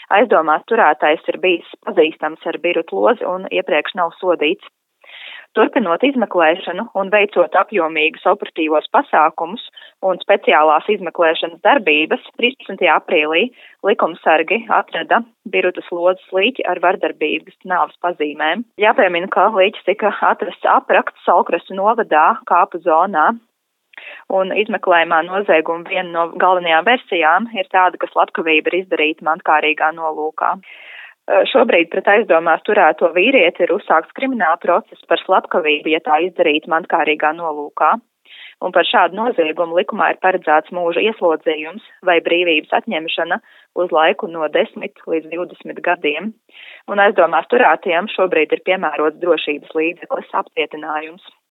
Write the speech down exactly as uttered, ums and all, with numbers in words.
Aizdomās turētais ir bijis pazīstams ar Birutu lozi un iepriekš nav sodīts. Turpinot izmeklēšanu un veicot apjomīgus operatīvos pasākumus un speciālās izmeklēšanas darbības, trīspadsmitajā aprīlī likumsargi atrada Birutas lodzes līķi ar vardarbīgas nāves pazīmēm. Jāpiemina, ka līķis tika atrasts aprakts Salkrastu novadā, Kāpu zonā. Un izmeklējumā nozieguma viena no galvenajām versijām ir tāda, ka slepkavība ir izdarīta mantkārīgā nolūkā. Šobrīd pret aizdomās turēto vīrieti ir uzsākts krimināla process par slepkavību, ja tā izdarīta mantkārīgā nolūkā. Un par šādu noziegumu likumā ir paredzēts mūža ieslodzījums vai brīvības atņemšana uz laiku no desmit līdz divdesmit gadiem. Un aizdomās turētajam šobrīd ir piemērots drošības līdzeklis apcietinājums.